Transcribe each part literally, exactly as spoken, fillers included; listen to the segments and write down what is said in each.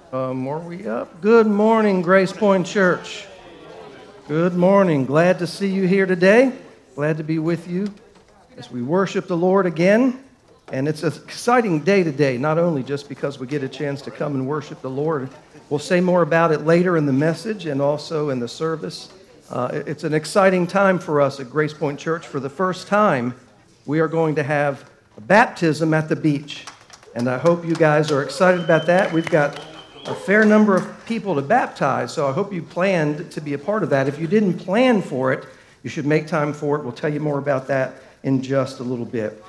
Um, are we up? Good morning, Grace Point Church. Good morning. Glad to see you here today. Glad to be with you as we worship the Lord again. And it's an exciting day today, not only just because we get a chance to come and worship the Lord. We'll say more about it later in the message and also in the service. Uh, it's an exciting time for us at Grace Point Church. For the first time, we are going to have a baptism at the beach. And I hope you guys are excited about that. We've got a fair number of people to baptize, so I hope you planned to be a part of that. If you didn't plan for it, you should make time for it. We'll tell you more about that in just a little bit.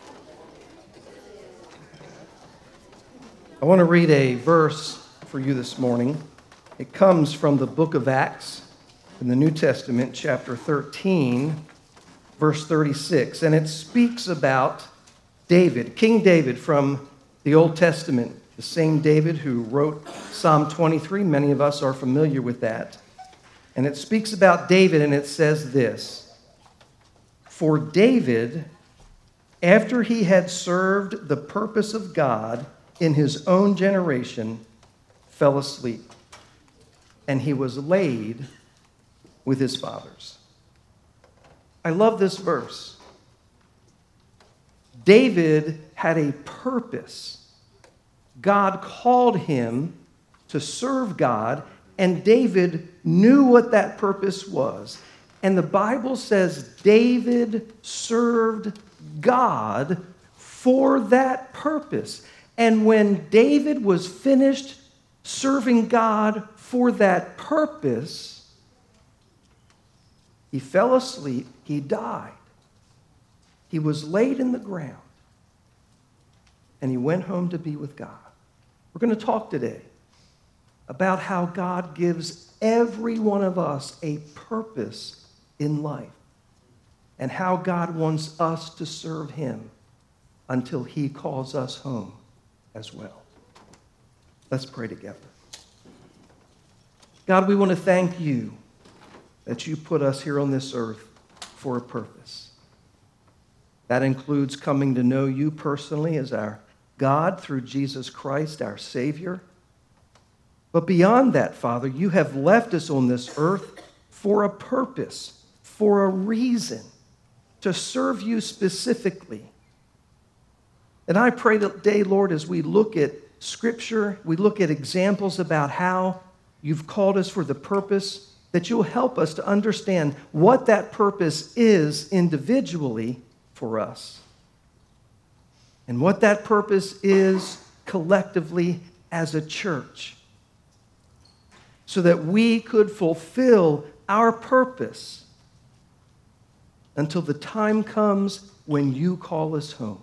I want to read a verse for you this morning. It comes from the book of Acts in the New Testament, chapter thirteen, verse thirty-six. And it speaks about David, King David from the Old Testament, the same David who wrote Psalm twenty-three. Many of us are familiar with that. And it speaks about David, and it says this: For David, after he had served the purpose of God in his own generation, fell asleep, and he was laid with his fathers. I love this verse. David had a purpose. God called him to serve God, and David knew what that purpose was. And the Bible says David served God for that purpose. And when David was finished serving God for that purpose, he fell asleep, he died. He was laid in the ground, and he went home to be with God. We're going to talk today about how God gives every one of us a purpose in life and how God wants us to serve him until he calls us home as well. Let's pray together. God, we want to thank you that you put us here on this earth for a purpose. That includes coming to know you personally as our God through Jesus Christ, our Savior. But beyond that, Father, you have left us on this earth for a purpose, for a reason, to serve you specifically. And I pray today, Lord, as we look at Scripture, we look at examples about how you've called us for the purpose, that you'll help us to understand what that purpose is individually for us, and what that purpose is collectively as a church, so that we could fulfill our purpose until the time comes when you call us home.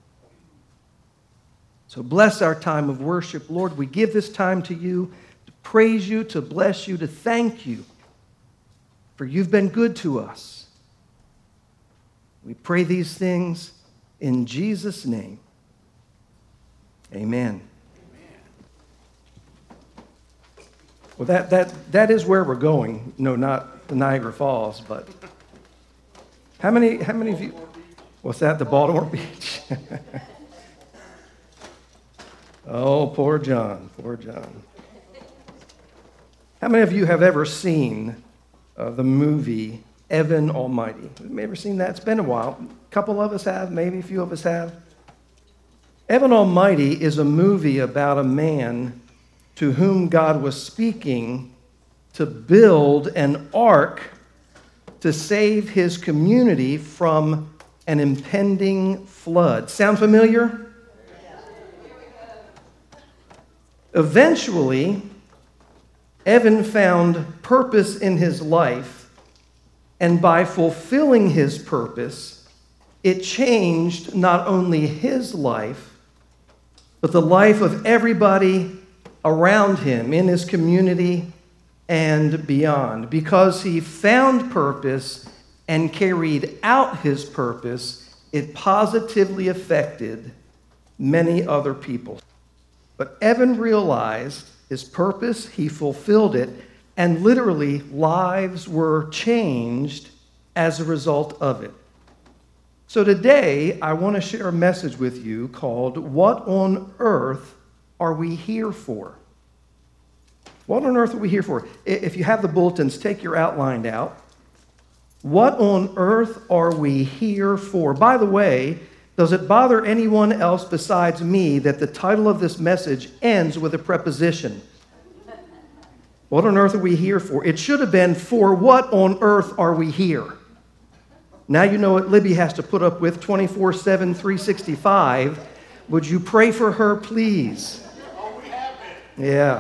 So bless our time of worship, Lord. We give this time to you to praise you, to bless you, to thank you, for you've been good to us. We pray these things in Jesus' name. Amen. Well, that, that, that is where we're going. No, not the Niagara Falls, but how many, how many of you, what's that, the Baltimore Beach? Oh, poor John, poor John. How many of you have ever seen uh, the movie Evan Almighty? Have you ever seen that? It's been a while. A couple of us have, maybe a few of us have. Evan Almighty is a movie about a man to whom God was speaking to build an ark to save his community from an impending flood. Sound familiar? Eventually, Evan found purpose in his life, and by fulfilling his purpose, it changed not only his life, but the life of everybody around him in his community and beyond. Because he found purpose and carried out his purpose, it positively affected many other people. But Evan realized his purpose, he fulfilled it, and literally lives were changed as a result of it. So today, I want to share a message with you called, What on Earth Are We Here For? What on earth are we here for? If you have the bulletins, take your outline out. What on earth are we here for? By the way, does it bother anyone else besides me that the title of this message ends with a preposition? What on earth are we here for? It should have been, for what on earth are we here? Now you know what Libby has to put up with twenty-four seven, three sixty-five. Would you pray for her, please? Oh, we have been. Yeah.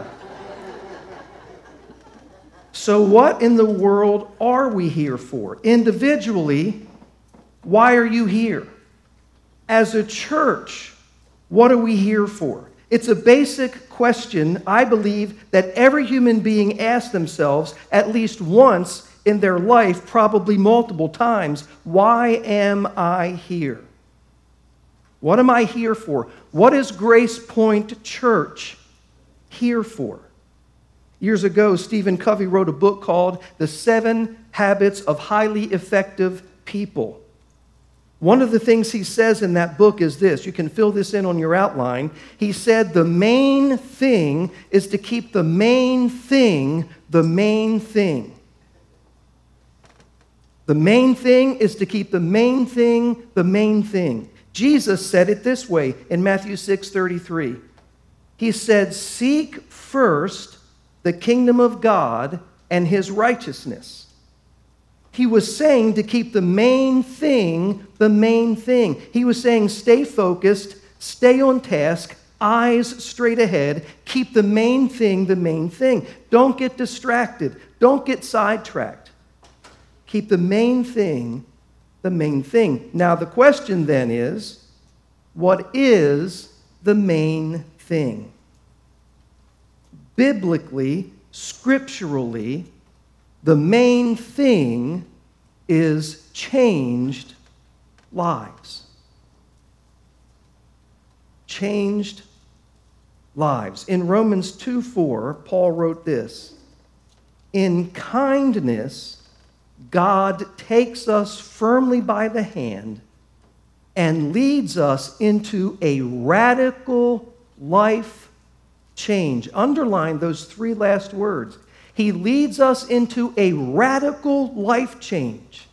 So what in the world are we here for? Individually, why are you here? As a church, what are we here for? It's a basic question, I believe, that every human being asks themselves at least once in their life, probably multiple times. Why am I here? What am I here for? What is Grace Point Church here for? Years ago, Stephen Covey wrote a book called The Seven Habits of Highly Effective People. One of the things he says in that book is this. You can fill this in on your outline. He said the main thing is to keep the main thing the main thing. The main thing is to keep the main thing the main thing. Jesus said it this way in Matthew six thirty-three. He said, "Seek first the kingdom of God and his righteousness." He was saying to keep the main thing the main thing. He was saying stay focused, stay on task, eyes straight ahead, keep the main thing the main thing. Don't get distracted. Don't get sidetracked. Keep the main thing the main thing. Now the question then is, what is the main thing? Biblically, scripturally, the main thing is changed lives. Changed lives. In Romans two four, Paul wrote this, "In kindness, God takes us firmly by the hand and leads us into a radical life change." Underline those three last words. He leads us into a radical life change.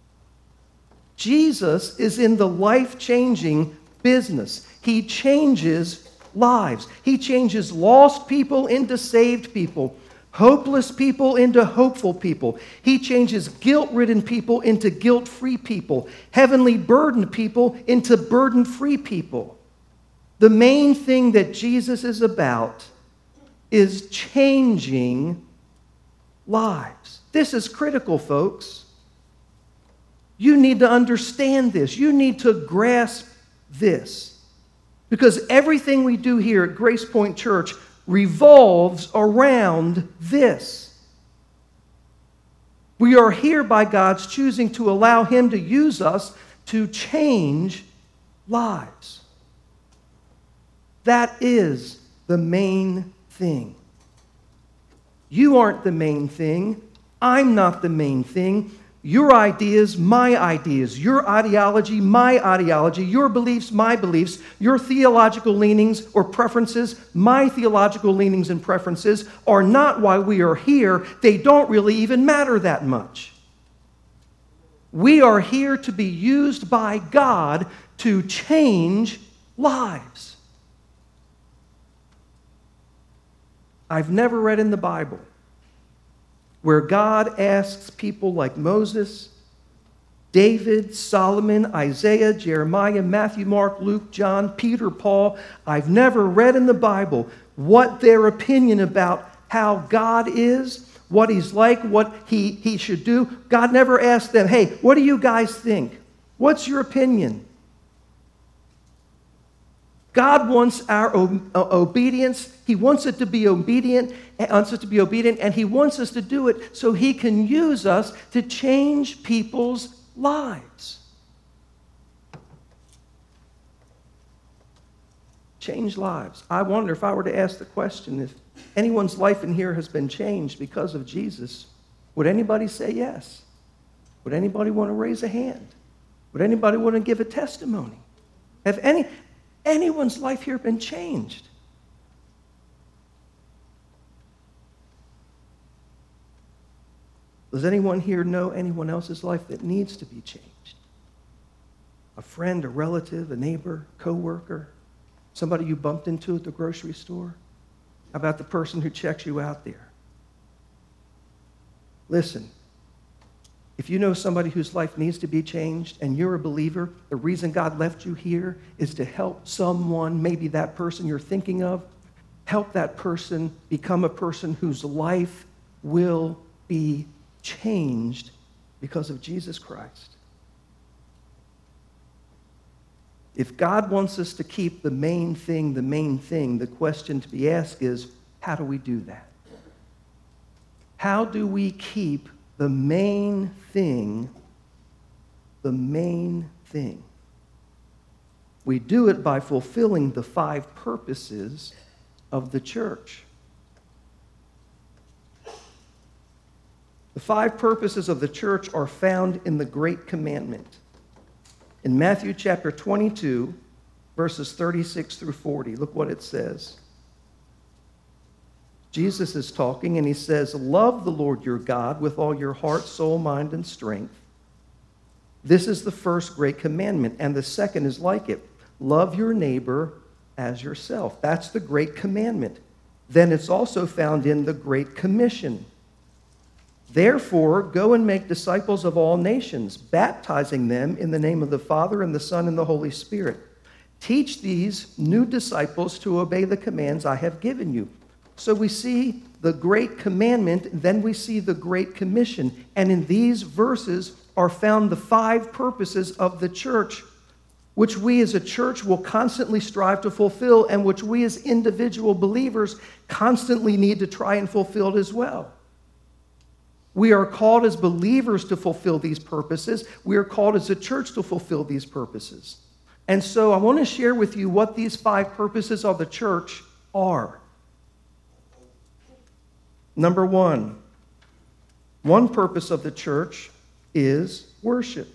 Jesus is in the life-changing business. He changes lives. He changes lost people into saved people, hopeless people into hopeful people. He changes guilt-ridden people into guilt-free people, heavenly burdened people into burden-free people. The main thing that Jesus is about is changing lives. This is critical, folks. You need to understand this. You need to grasp this. Because everything we do here at Grace Point Church revolves around this. We are here by God's choosing to allow Him to use us to change lives. That is the main thing. You aren't the main thing. I'm not the main thing. Your ideas, my ideas. Your ideology, my ideology. Your beliefs, my beliefs. Your theological leanings or preferences, my theological leanings and preferences are not why we are here. They don't really even matter that much. We are here to be used by God to change lives. I've never read in the Bible where God asks people like Moses, David, Solomon, Isaiah, Jeremiah, Matthew, Mark, Luke, John, Peter, Paul. I've never read in the Bible what their opinion about how God is, what He's like, what He, he should do. God never asked them, hey, what do you guys think? What's your opinion? God wants our o- obedience. He wants it to be obedient, wants us to be obedient, and He wants us to do it so He can use us to change people's lives. Change lives. I wonder if I were to ask the question, if anyone's life in here has been changed because of Jesus, would anybody say yes? Would anybody want to raise a hand? Would anybody want to give a testimony? Have any... Anyone's life here been changed? Does anyone here know anyone else's life that needs to be changed? A friend, a relative, a neighbor, coworker, somebody you bumped into at the grocery store? How about the person who checks you out there? Listen, if you know somebody whose life needs to be changed and you're a believer, the reason God left you here is to help someone, maybe that person you're thinking of, help that person become a person whose life will be changed because of Jesus Christ. If God wants us to keep the main thing the main thing, the question to be asked is, how do we do that? How do we keep the main thing the main thing? We do it by fulfilling the five purposes of the church. The five purposes of the church are found in the Great Commandment. In Matthew chapter twenty-two, verses thirty-six through forty, look what it says. Jesus is talking and he says, "Love the Lord your God with all your heart, soul, mind, and strength. This is the first great commandment, and the second is like it. Love your neighbor as yourself." That's the great commandment. Then it's also found in the Great Commission. "Therefore, go and make disciples of all nations, baptizing them in the name of the Father and the Son and the Holy Spirit. Teach these new disciples to obey the commands I have given you." So we see the Great Commandment, then we see the Great Commission. And in these verses are found the five purposes of the church, which we as a church will constantly strive to fulfill, and which we as individual believers constantly need to try and fulfill as well. We are called as believers to fulfill these purposes. We are called as a church to fulfill these purposes. And so I want to share with you what these five purposes of the church are. Number one, one purpose of the church is worship.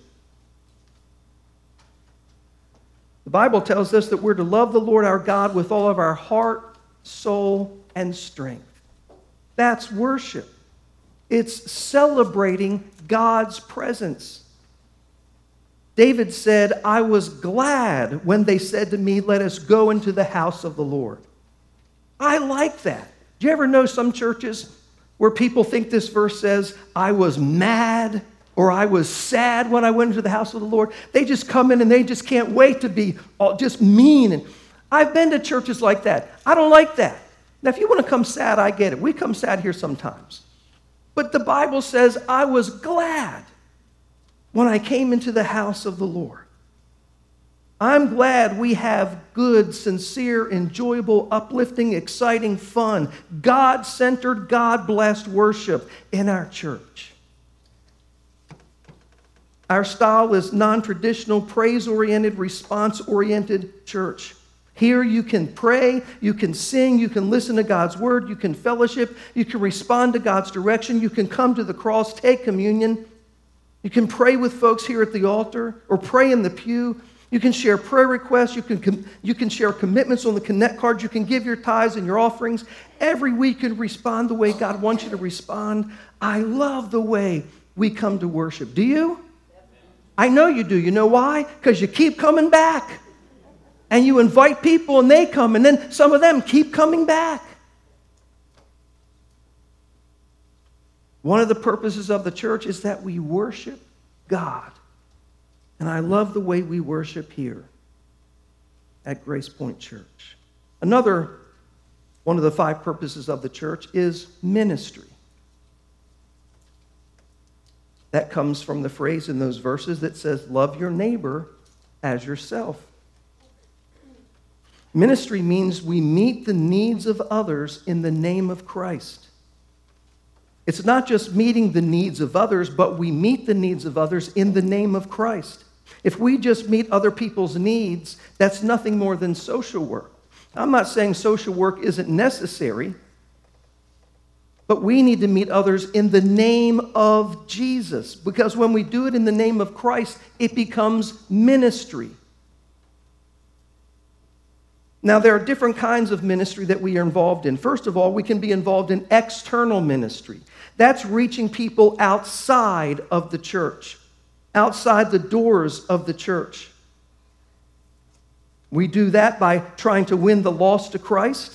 The Bible tells us that we're to love the Lord our God with all of our heart, soul, and strength. That's worship. It's celebrating God's presence. David said, "I was glad when they said to me, 'Let us go into the house of the Lord.'" I like that. Do you ever know some churches where people think this verse says, "I was mad," or "I was sad when I went into the house of the Lord"? They just come in and they just can't wait to be all just mean. And I've been to churches like that. I don't like that. Now, if you want to come sad, I get it. We come sad here sometimes. But the Bible says, "I was glad when I came into the house of the Lord." I'm glad we have good, sincere, enjoyable, uplifting, exciting, fun, God-centered, God-blessed worship in our church. Our style is non-traditional, praise-oriented, response-oriented church. Here you can pray, you can sing, you can listen to God's word, you can fellowship, you can respond to God's direction, you can come to the cross, take communion, you can pray with folks here at the altar or pray in the pew, you can share prayer requests, you can, you can share commitments on the Connect card, you can give your tithes and your offerings. Every week you can respond the way God wants you to respond. I love the way we come to worship. Do you? I know you do. You know why? Because you keep coming back. And you invite people and they come, and then some of them keep coming back. One of the purposes of the church is that we worship God. And I love the way we worship here at Grace Point Church. Another one of the five purposes of the church is ministry. That comes from the phrase in those verses that says, "Love your neighbor as yourself." Ministry means we meet the needs of others in the name of Christ. It's not just meeting the needs of others, but we meet the needs of others in the name of Christ. If we just meet other people's needs, that's nothing more than social work. I'm not saying social work isn't necessary, but we need to meet others in the name of Jesus, because when we do it in the name of Christ, it becomes ministry. Now, there are different kinds of ministry that we are involved in. First of all, we can be involved in external ministry. That's reaching people outside of the church, outside the doors of the church. We do that by trying to win the lost to Christ.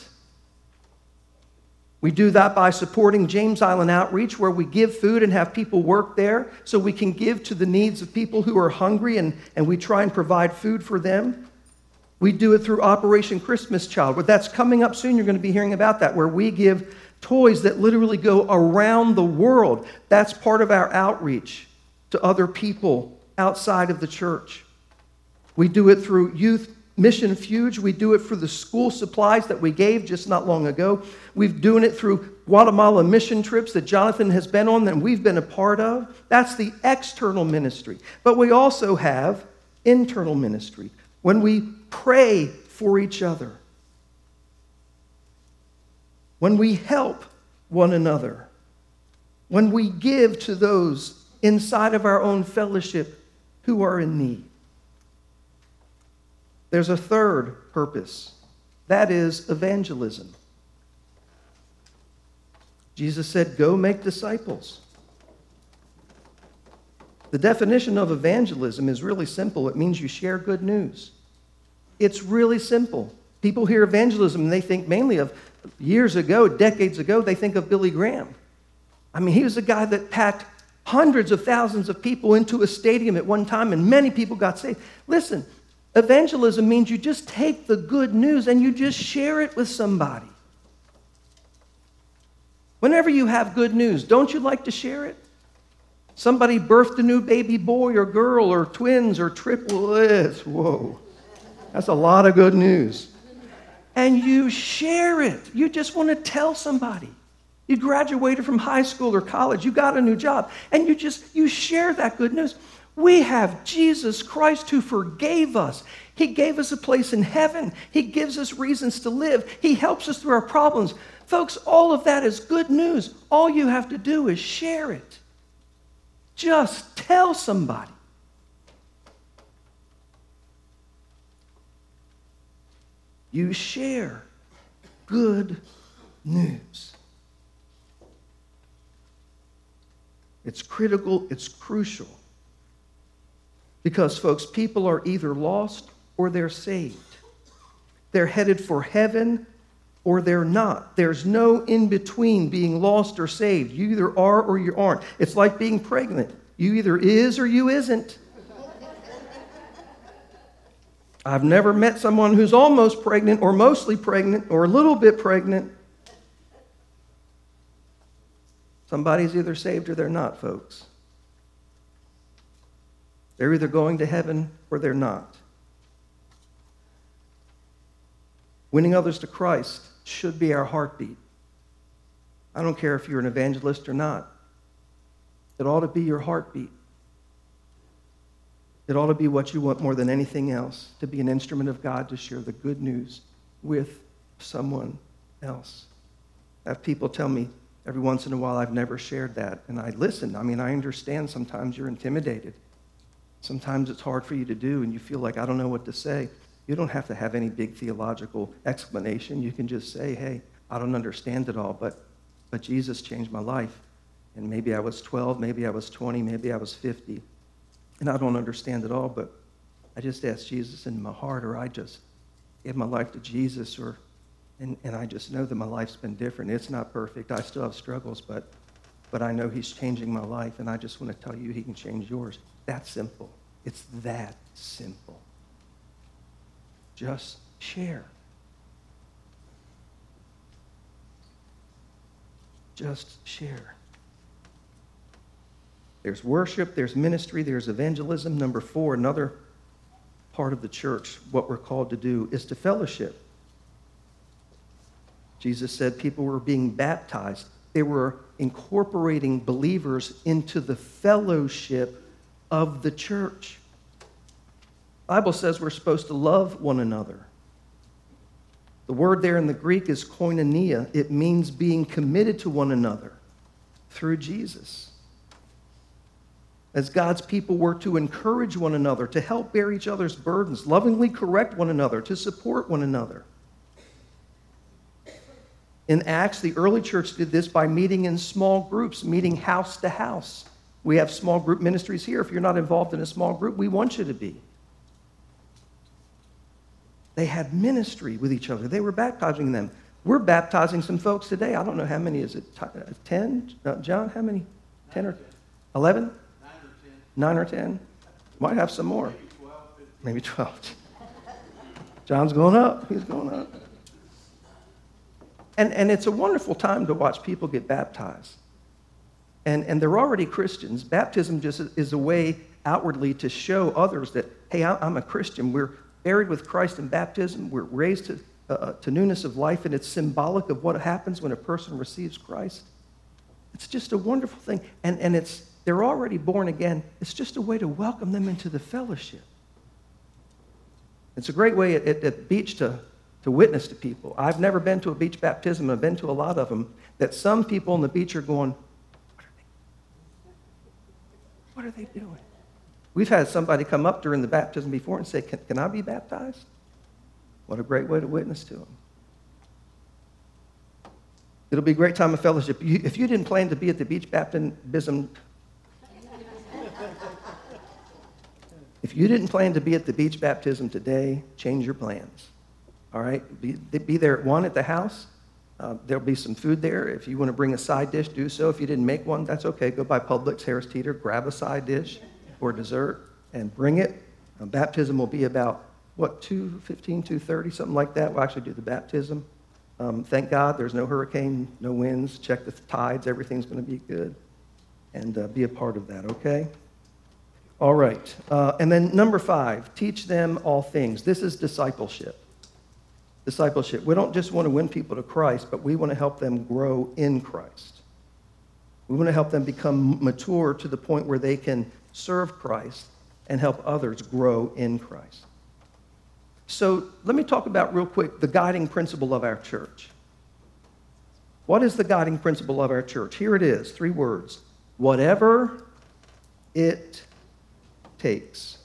We do that by supporting James Island Outreach, where we give food and have people work there so we can give to the needs of people who are hungry, and, and we try and provide food for them. We do it through Operation Christmas Child, but that's coming up soon. You're going to be hearing about that, where we give toys that literally go around the world. That's part of our outreach to other people outside of the church. We do it through Youth Mission Fuge. We do it for the school supplies that we gave just not long ago. We've doing it through Guatemala mission trips that Jonathan has been on and we've been a part of. That's the external ministry. But we also have internal ministry, when we pray for each other, when we help one another, when we give to those inside of our own fellowship who are in need. There's a third purpose. That is evangelism. Jesus said, "Go make disciples." The definition of evangelism is really simple. It means you share good news. It's really simple. People hear evangelism and they think mainly of years ago, decades ago, they think of Billy Graham. I mean, he was a guy that packed hundreds of thousands of people into a stadium at one time, and many people got saved. Listen, evangelism means you just take the good news and you just share it with somebody. Whenever you have good news, don't you like to share it? Somebody birthed a new baby boy or girl or twins or triplets. Whoa, that's a lot of good news. And you share it. You just want to tell somebody. You graduated from high school or college. You got a new job. And you just, you share that good news. We have Jesus Christ who forgave us. He gave us a place in heaven. He gives us reasons to live. He helps us through our problems. Folks, all of that is good news. All you have to do is share it. Just tell somebody. You share good news. It's critical, it's crucial. Because, folks, people are either lost or they're saved. They're headed for heaven or they're not. There's no in-between being lost or saved. You either are or you aren't. It's like being pregnant. You either is or you isn't. I've never met someone who's almost pregnant or mostly pregnant or a little bit pregnant. Somebody's either saved or they're not, folks. They're either going to heaven or they're not. Winning others to Christ should be our heartbeat. I don't care if you're an evangelist or not. It ought to be your heartbeat. It ought to be what you want more than anything else, to be an instrument of God to share the good news with someone else. I have people tell me every once in a while, I've never shared that. And I listen. I mean, I understand sometimes you're intimidated. Sometimes it's hard for you to do, and you feel like, I don't know what to say. You don't have to have any big theological explanation. You can just say, hey, I don't understand it all, but, but Jesus changed my life. And maybe I was twelve, maybe I was twenty, maybe I was fifty. And I don't understand it all, but I just asked Jesus in my heart, or I just gave my life to Jesus, or and, and I just know that my life's been different. It's not perfect. I still have struggles, but but I know he's changing my life, and I just want to tell you he can change yours. That's simple. It's that simple. Just share. Just share. There's worship, there's ministry, there's evangelism. Number four, another part of the church, what we're called to do is to fellowship. Jesus said people were being baptized. They were incorporating believers into the fellowship of the church. The Bible says we're supposed to love one another. The word there in the Greek is koinonia. It means being committed to one another through Jesus. As God's people, were to encourage one another, to help bear each other's burdens, lovingly correct one another, to support one another. In Acts, the early church did this by meeting in small groups, meeting house to house. We have small group ministries here. If you're not involved in a small group, we want you to be. They had ministry with each other. They were baptizing them. We're baptizing some folks today. I don't know how many. Is it ten? Uh, John, how many? ten or eleven? nine or ten. Might have some more. Maybe twelve. John's going up. He's going up. And, and it's a wonderful time to watch people get baptized. And, and they're already Christians. Baptism just is a way outwardly to show others that, hey, I'm a Christian. We're buried with Christ in baptism. We're raised to, uh, to newness of life, and it's symbolic of what happens when a person receives Christ. It's just a wonderful thing. And, and it's they're already born again. It's just a way to welcome them into the fellowship. It's a great way at, at, at the beach to, to witness to people. I've never been to a beach baptism. I've been to a lot of them, that some people on the beach are going, what are they doing? We've had somebody come up during the baptism before and say, can, can I be baptized? What a great way to witness to them. It'll be a great time of fellowship. You, if you didn't plan to be at the beach baptism, if you didn't plan to be at the beach baptism today, change your plans. All right? Be, be there at one at the house. Uh, there'll be some food there. If you want to bring a side dish, do so. If you didn't make one, that's okay. Go by Publix, Harris Teeter, grab a side dish or dessert and bring it. Uh, baptism will be about, what, two fifteen, two thirty, something like that. We'll actually do the baptism. Um, thank God there's no hurricane, no winds. Check the tides. Everything's going to be good. And uh, be a part of that, okay? All right. Uh, and then number five, teach them all things. This is discipleship. Discipleship. We don't just want to win people to Christ, but we want to help them grow in Christ. We want to help them become mature to the point where they can serve Christ and help others grow in Christ. So let me talk about real quick the guiding principle of our church. What is the guiding principle of our church? Here it is, three words. Whatever it takes.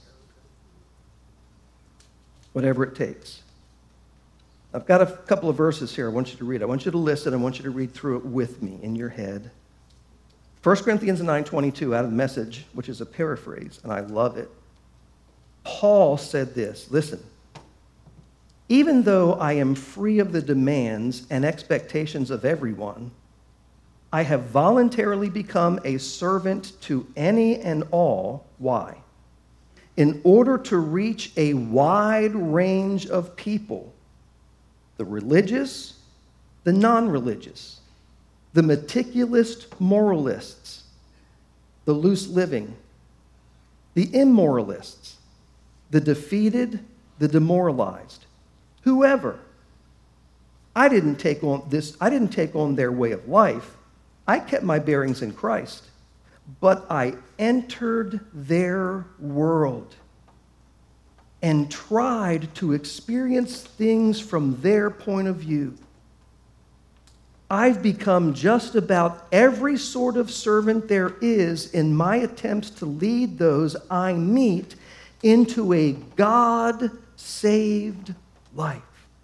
Whatever it takes. I've got a couple of verses here I want you to read. I want you to listen. I want you to read through it with me in your head. First Corinthians nine twenty-two out of the Message, which is a paraphrase, and I love it. Paul said this, listen. Even though I am free of the demands and expectations of everyone, I have voluntarily become a servant to any and all. Why? In order to reach a wide range of people, the religious, the non-religious, the meticulous moralists, the loose living, the immoralists, the defeated, the demoralized, whoever. I didn't take on this, I didn't take on their way of life. I kept my bearings in Christ, but I entered their world and tried to experience things from their point of view. I've become just about every sort of servant there is in my attempts to lead those I meet into a God-saved life.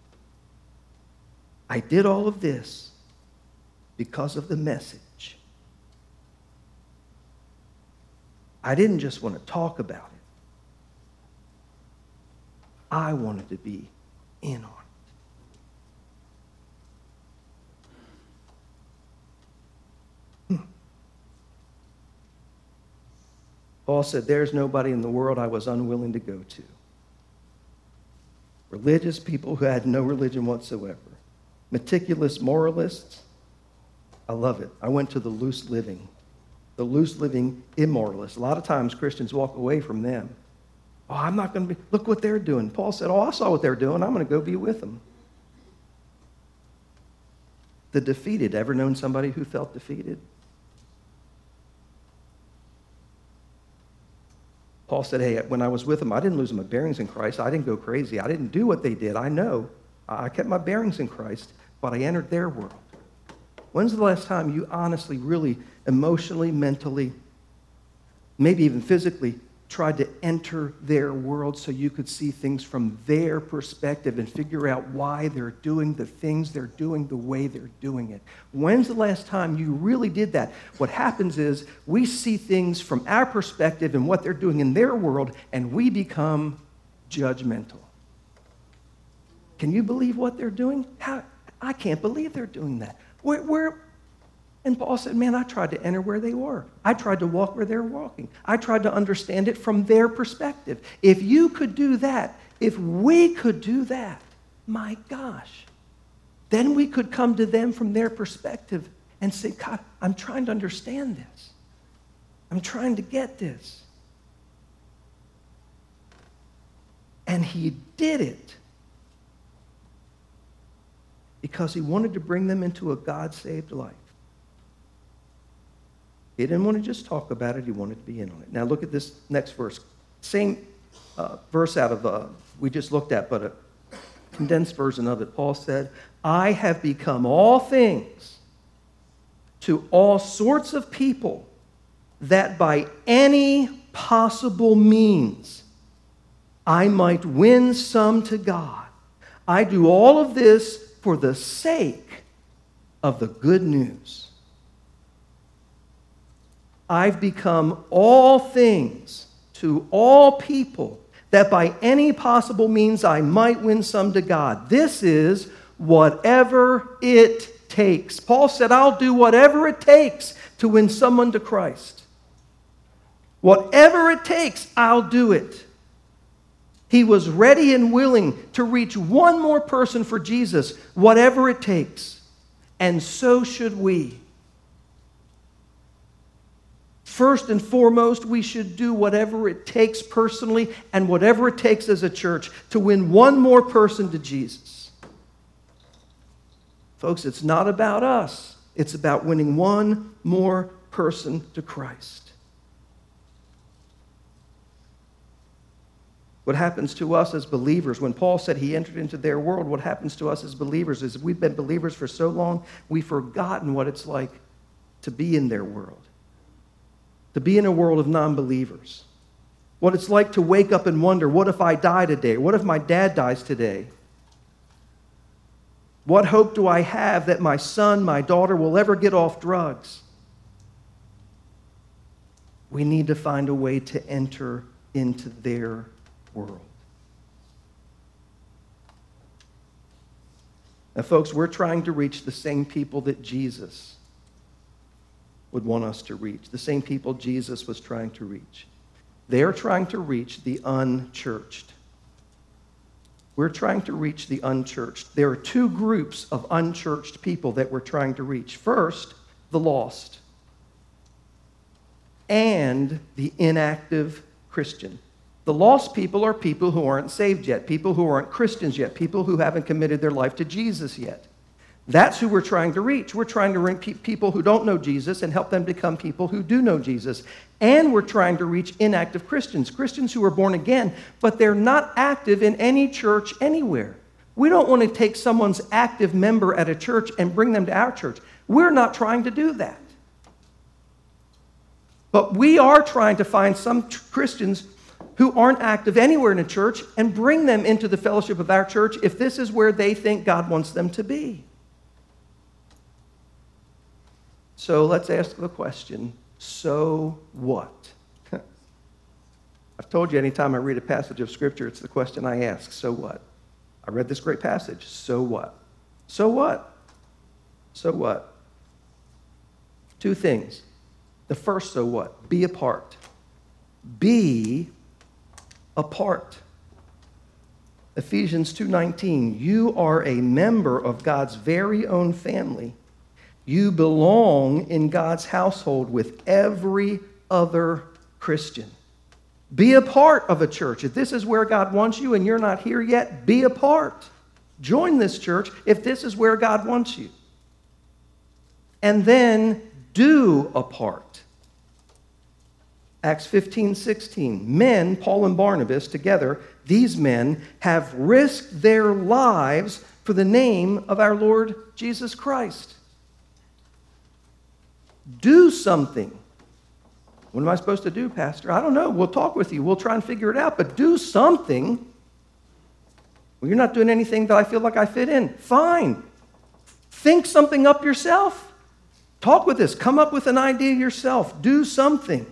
I did all of this because of the message. I didn't just want to talk about it. I wanted to be in on it. Hmm. Paul said, there's nobody in the world I was unwilling to go to. Religious people who had no religion whatsoever. Meticulous moralists. I love it. I went to the loose living. The loose living immoralists. A lot of times Christians walk away from them. Oh, I'm not going to be, look what they're doing. Paul said, oh, I saw what they're doing. I'm going to go be with them. The defeated. Ever known somebody who felt defeated? Paul said, hey, when I was with them, I didn't lose my bearings in Christ. I didn't go crazy. I didn't do what they did. I know. I kept my bearings in Christ, but I entered their world. When's the last time you honestly, really, emotionally, mentally, maybe even physically tried to enter their world so you could see things from their perspective and figure out why they're doing the things they're doing the way they're doing it. When's the last time you really did that? What happens is we see things from our perspective and what they're doing in their world, and we become judgmental. Can you believe what they're doing? How? I can't believe they're doing that. Where, where, and Paul said, man, I tried to enter where they were. I tried to walk where they're walking. I tried to understand it from their perspective. If you could do that, if we could do that, my gosh, then we could come to them from their perspective and say, God, I'm trying to understand this. I'm trying to get this. And he did it because he wanted to bring them into a God-saved life. He didn't want to just talk about it. He wanted to be in on it. Now look at this next verse. Same uh, verse out of, uh, we just looked at, but a condensed version of it. Paul said, I have become all things to all sorts of people, that by any possible means I might win some to God. I do all of this for the sake of the good news. I've become all things to all people, that by any possible means I might win some to God. This is whatever it takes. Paul said, I'll do whatever it takes to win someone to Christ. Whatever it takes, I'll do it. He was ready and willing to reach one more person for Jesus, whatever it takes. And so should we. First and foremost, we should do whatever it takes personally and whatever it takes as a church to win one more person to Jesus. Folks, it's not about us. It's about winning one more person to Christ. What happens to us as believers, when Paul said he entered into their world, what happens to us as believers is we've been believers for so long, we've forgotten what it's like to be in their world. To be in a world of non-believers. What it's like to wake up and wonder, what if I die today? What if my dad dies today? What hope do I have that my son, my daughter will ever get off drugs? We need to find a way to enter into their world. Now, folks, we're trying to reach the same people that Jesus would want us to reach, the same people Jesus was trying to reach. They're trying to reach the unchurched. We're trying to reach the unchurched. There are two groups of unchurched people that we're trying to reach. First, the lost, and the inactive Christian. The lost people are people who aren't saved yet, people who aren't Christians yet, people who haven't committed their life to Jesus yet. That's who we're trying to reach. We're trying to reach people who don't know Jesus and help them become people who do know Jesus. And we're trying to reach inactive Christians, Christians who are born again, but they're not active in any church anywhere. We don't want to take someone's active member at a church and bring them to our church. We're not trying to do that. But we are trying to find some t- Christians who aren't active anywhere in a church and bring them into the fellowship of our church if this is where they think God wants them to be. So let's ask the question, so what? I've told you anytime I read a passage of Scripture, it's the question I ask, so what? I read this great passage, so what? So what? So what? Two things. The first, so what? Be apart. Be apart. Ephesians two nineteen, you are a member of God's very own family. You belong in God's household with every other Christian. Be a part of a church. If this is where God wants you and you're not here yet, be a part. Join this church if this is where God wants you. And then do a part. Acts fifteen sixteen. Men, Paul and Barnabas, together, these men have risked their lives for the name of our Lord Jesus Christ. Do something What am I supposed to do, Pastor? I don't know. We'll talk with you. We'll try and figure it out, but do something. Well, you're not doing anything that I feel like I fit in. Fine. Think something up yourself. Talk with us. Come up with an idea yourself. Do something.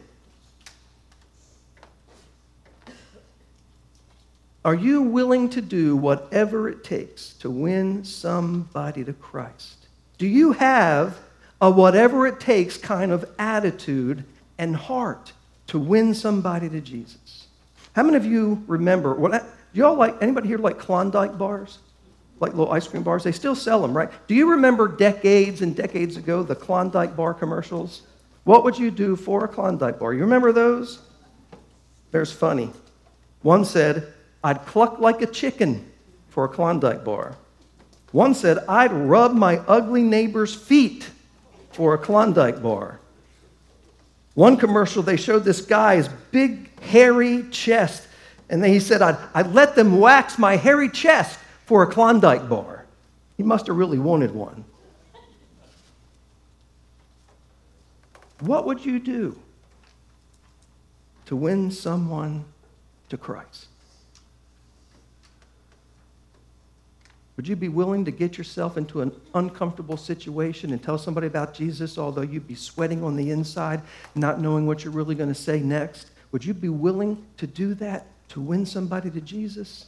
Are you willing to do whatever it takes to win somebody to Christ? Do you have a whatever it takes kind of attitude and heart to win somebody to Jesus? How many of you remember, what, do y'all like, anybody here like Klondike bars? Like little ice cream bars? They still sell them, right? Do you remember decades and decades ago, the Klondike bar commercials? What would you do for a Klondike bar? You remember those? There's funny. One said, I'd cluck like a chicken for a Klondike bar. One said, I'd rub my ugly neighbor's feet for a Klondike bar. One commercial, they showed this guy's big, hairy chest, and then he said, I'd, I'd let them wax my hairy chest for a Klondike bar. He must have really wanted one. What would you do to win someone to Christ? Would you be willing to get yourself into an uncomfortable situation and tell somebody about Jesus, although you'd be sweating on the inside, not knowing what you're really going to say next? Would you be willing to do that to win somebody to Jesus?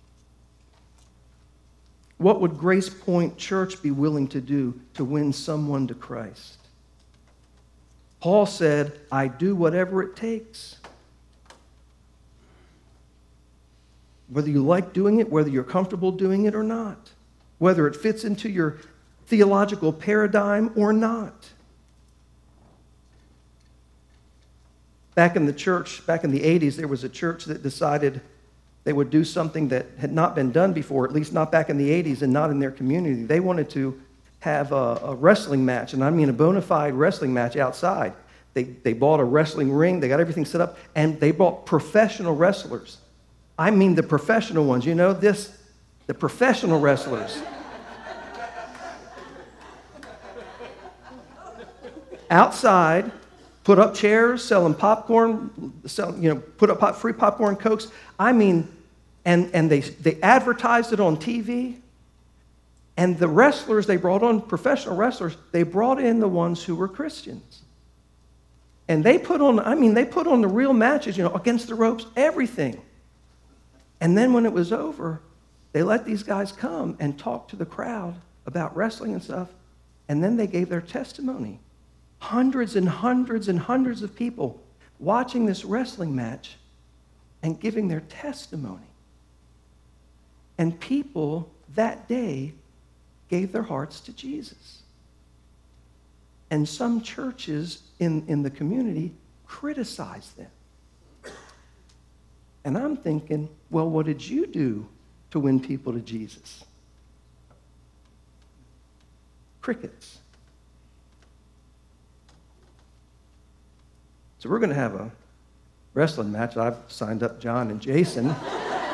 What would Grace Point Church be willing to do to win someone to Christ? Paul said, I do whatever it takes. Whether you like doing it, whether you're comfortable doing it or not, whether it fits into your theological paradigm or not. Back in the church, back in the eighties, there was a church that decided they would do something that had not been done before, at least not back in the eighties and not in their community. They wanted to have a, a wrestling match, and I mean a bona fide wrestling match outside. They, they bought a wrestling ring, they got everything set up, and they bought professional wrestlers. I mean the professional ones, you know, this, the professional wrestlers. Outside, put up chairs, selling popcorn, sell, you know, put up pop, free popcorn, Cokes. I mean, and, and they, they advertised it on T V. And the wrestlers they brought on, professional wrestlers, they brought in the ones who were Christians. And they put on, I mean, they put on the real matches, you know, against the ropes, everything. And then when it was over, they let these guys come and talk to the crowd about wrestling and stuff, and then they gave their testimony. Hundreds and hundreds and hundreds of people watching this wrestling match and giving their testimony. And people that day gave their hearts to Jesus. And some churches in, in the community criticized them. And I'm thinking, well, what did you do to win people to Jesus? Crickets. So we're going to have a wrestling match. I've signed up John and Jason. Can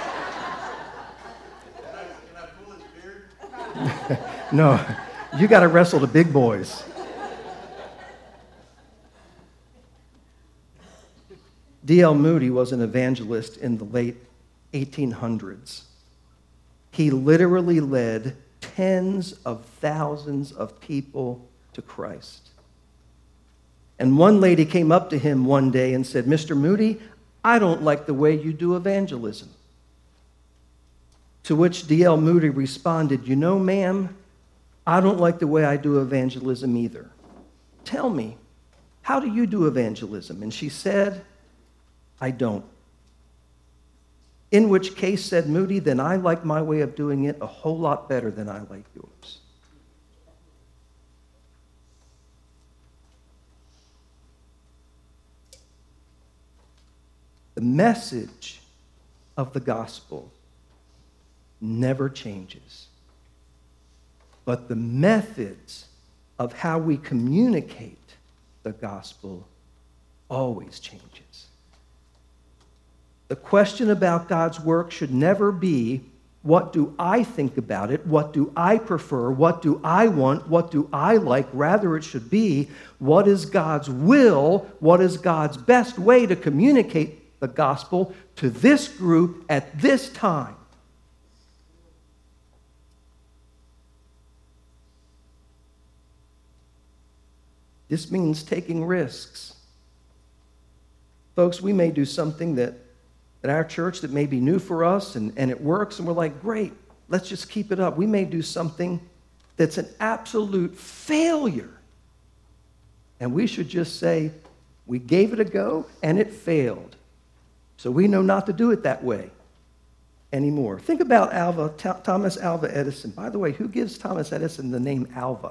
I pull his beard? No, you got to wrestle the big boys. D L Moody was an evangelist in the late eighteen hundreds. He literally led tens of thousands of people to Christ. And one lady came up to him one day and said, Mister Moody, I don't like the way you do evangelism. To which D L Moody responded, you know, ma'am, I don't like the way I do evangelism either. Tell me, how do you do evangelism? And she said, I don't. In which case, said Moody, then I like my way of doing it a whole lot better than I like yours. The message of the gospel never changes. But the methods of how we communicate the gospel always changes. The question about God's work should never be What do I think about it? What do I prefer? What do I want? What do I like? Rather, it should be, what is God's will? What is God's best way to communicate the gospel to this group at this time? This means taking risks. Folks, we may do something that at our church that may be new for us, and, and it works, and we're like, great, let's just keep it up. We may do something that's an absolute failure. And we should just say, we gave it a go, and it failed. So we know not to do it that way anymore. Think about Alva, Thomas Alva Edison. By the way, who gives Thomas Edison the name Alva?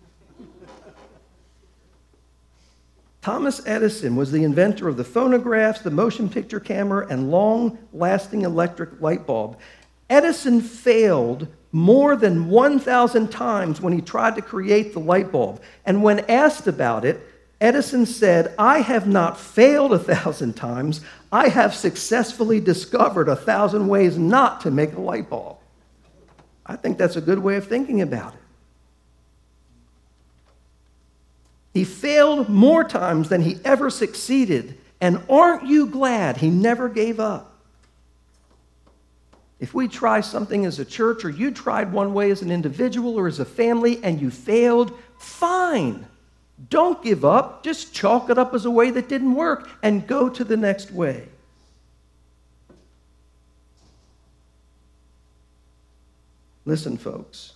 Thomas Edison was the inventor of the phonographs, the motion picture camera, and long-lasting electric light bulb. Edison failed more than one thousand times when he tried to create the light bulb. And when asked about it, Edison said, I have not failed a thousand times. I have successfully discovered a thousand ways not to make a light bulb. I think that's a good way of thinking about it. He failed more times than he ever succeeded. And aren't you glad he never gave up? If we try something as a church, or you tried one way as an individual or as a family and you failed, fine. Don't give up. Just chalk it up as a way that didn't work and go to the next way. Listen, folks.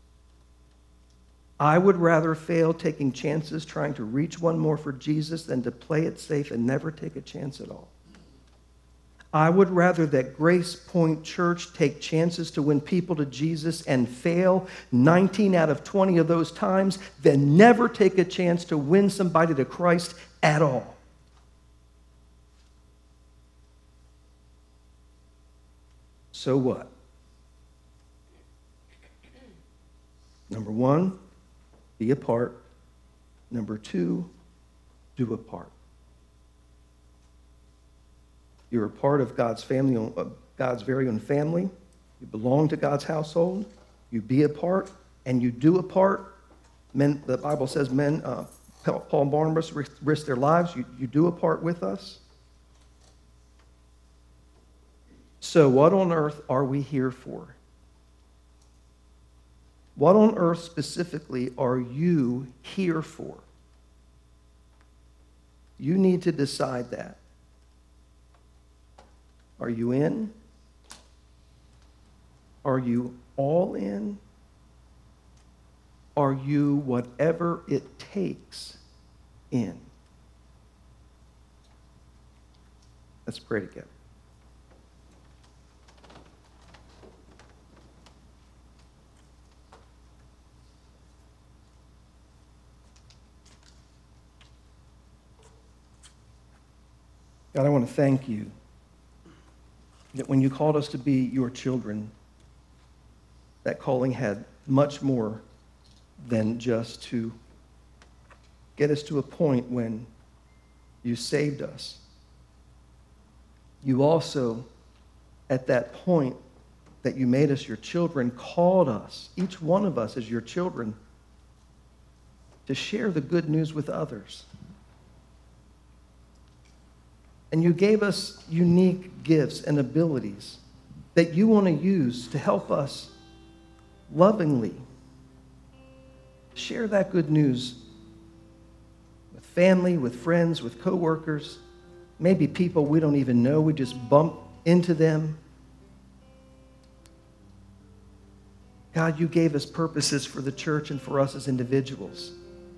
I would rather fail taking chances trying to reach one more for Jesus than to play it safe and never take a chance at all. I would rather that Grace Point Church take chances to win people to Jesus and fail nineteen out of twenty of those times than never take a chance to win somebody to Christ at all. So what? Number one, be a part. Number two, do a part. You're a part of God's family, God's very own family. You belong to God's household. You be a part, and you do a part. Men, the Bible says men, uh, Paul and Barnabas risk their lives. You, you do a part with us. So what on earth are we here for? What on earth specifically are you here for? You need to decide that. Are you in? Are you all in? Are you whatever it takes in? Let's pray together. God, I want to thank you that when you called us to be your children, that calling had much more than just to get us to a point when you saved us. You also, at that point that you made us your children, called us, each one of us as your children, to share the good news with others. And you gave us unique gifts and abilities that you want to use to help us lovingly share that good news with family, with friends, with coworkers, maybe people we don't even know. We just bump into them. God, you gave us purposes for the church and for us as individuals.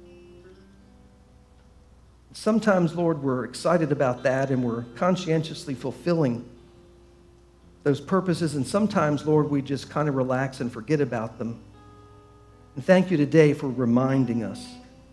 Sometimes, Lord, we're excited about that and we're conscientiously fulfilling those purposes. And sometimes, Lord, we just kind of relax and forget about them. And thank you today for reminding us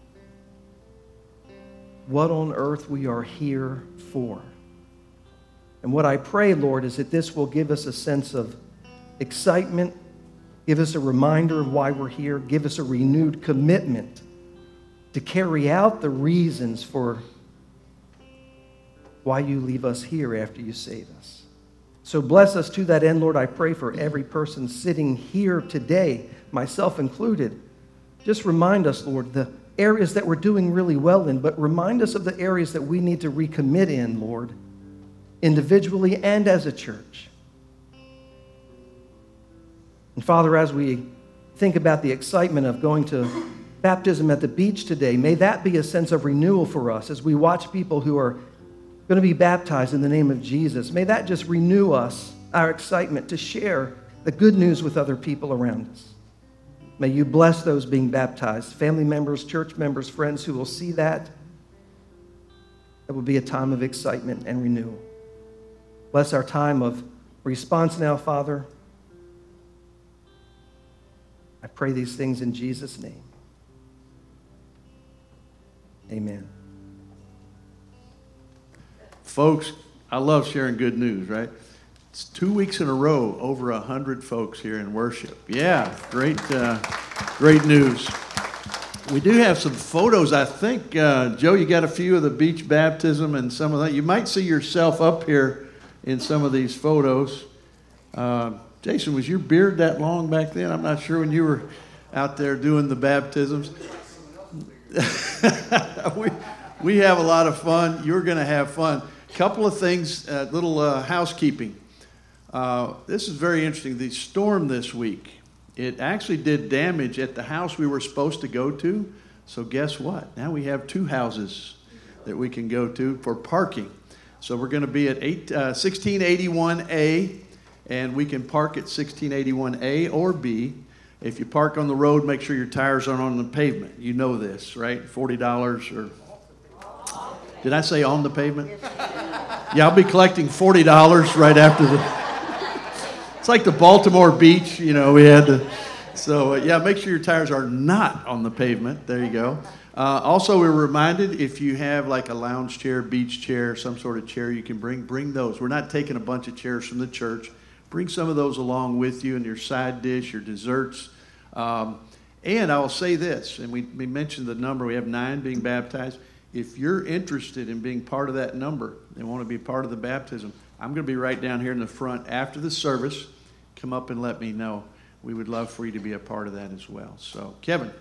what on earth we are here for. And what I pray, Lord, is that this will give us a sense of excitement, give us a reminder of why we're here, give us a renewed commitment to carry out the reasons for why you leave us here after you save us. So bless us to that end, Lord. I pray for every person sitting here today, myself included. Just remind us, Lord, the areas that we're doing really well in, but remind us of the areas that we need to recommit in, Lord, individually and as a church. And Father, as we think about the excitement of going to baptism at the beach today, may that be a sense of renewal for us as we watch people who are going to be baptized in the name of Jesus. May that just renew us, our excitement to share the good news with other people around us. May you bless those being baptized, family members, church members, friends who will see that. It will be a time of excitement and renewal. Bless our time of response now, Father. I pray these things in Jesus' name. Amen. Folks, I love sharing good news, right? It's two weeks in a row, over a hundred folks here in worship. Yeah, great, uh, great news. We do have some photos. I think, uh, Joe, you got a few of the beach baptism and some of that. You might see yourself up here in some of these photos. Uh, Jason, was your beard that long back then? I'm not sure when you were out there doing the baptisms. we, we have a lot of fun. You're going to have fun. Couple of things, uh, little uh, housekeeping. Uh, this is very interesting. The storm this week, it actually did damage at the house we were supposed to go to. So guess what? Now we have two houses that we can go to for parking. So we're going to be at eight, uh, sixteen eighty-one A, and we can park at sixteen eighty-one A or B. If you park on the road, make sure your tires aren't on the pavement. You know this, right? forty dollars or... Did I say on the pavement? Yeah, I'll be collecting forty dollars right after the... It's like the Baltimore beach, you know, we had to... So, uh, yeah, make sure your tires are not on the pavement. There you go. Uh, also, we're reminded if you have like a lounge chair, beach chair, some sort of chair you can bring, bring those. We're not taking a bunch of chairs from the church. Bring some of those along with you and your side dish, your desserts. Um, and I will say this, and we, we mentioned the number. We have nine being baptized. If you're interested in being part of that number and want to be part of the baptism, I'm going to be right down here in the front after the service. Come up and let me know. We would love for you to be a part of that as well. So, Kevin.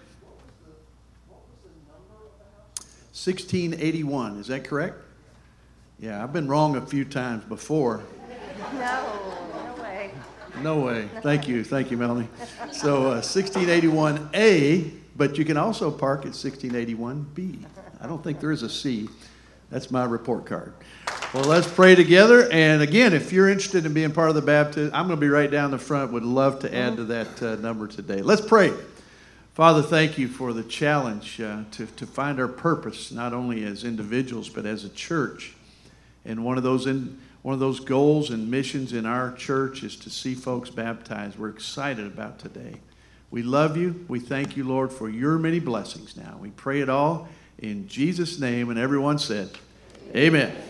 sixteen eighty-one, is that correct? Yeah, I've been wrong a few times before. No, no way. No way. Thank you. Thank you, Melanie. So uh, sixteen eighty-one A, but you can also park at sixteen eighty-one B. I don't think there is a C. That's my report card. Well, let's pray together. And again, if you're interested in being part of the baptism, I'm going to be right down the front. Would love to add to that uh, number today. Let's pray. Father, thank you for the challenge uh, to, to find our purpose, not only as individuals, but as a church. And one of those in, one of those goals and missions in our church is to see folks baptized. We're excited about today. We love you. We thank you, Lord, for your many blessings now. We pray it all in Jesus' name. And everyone said, amen.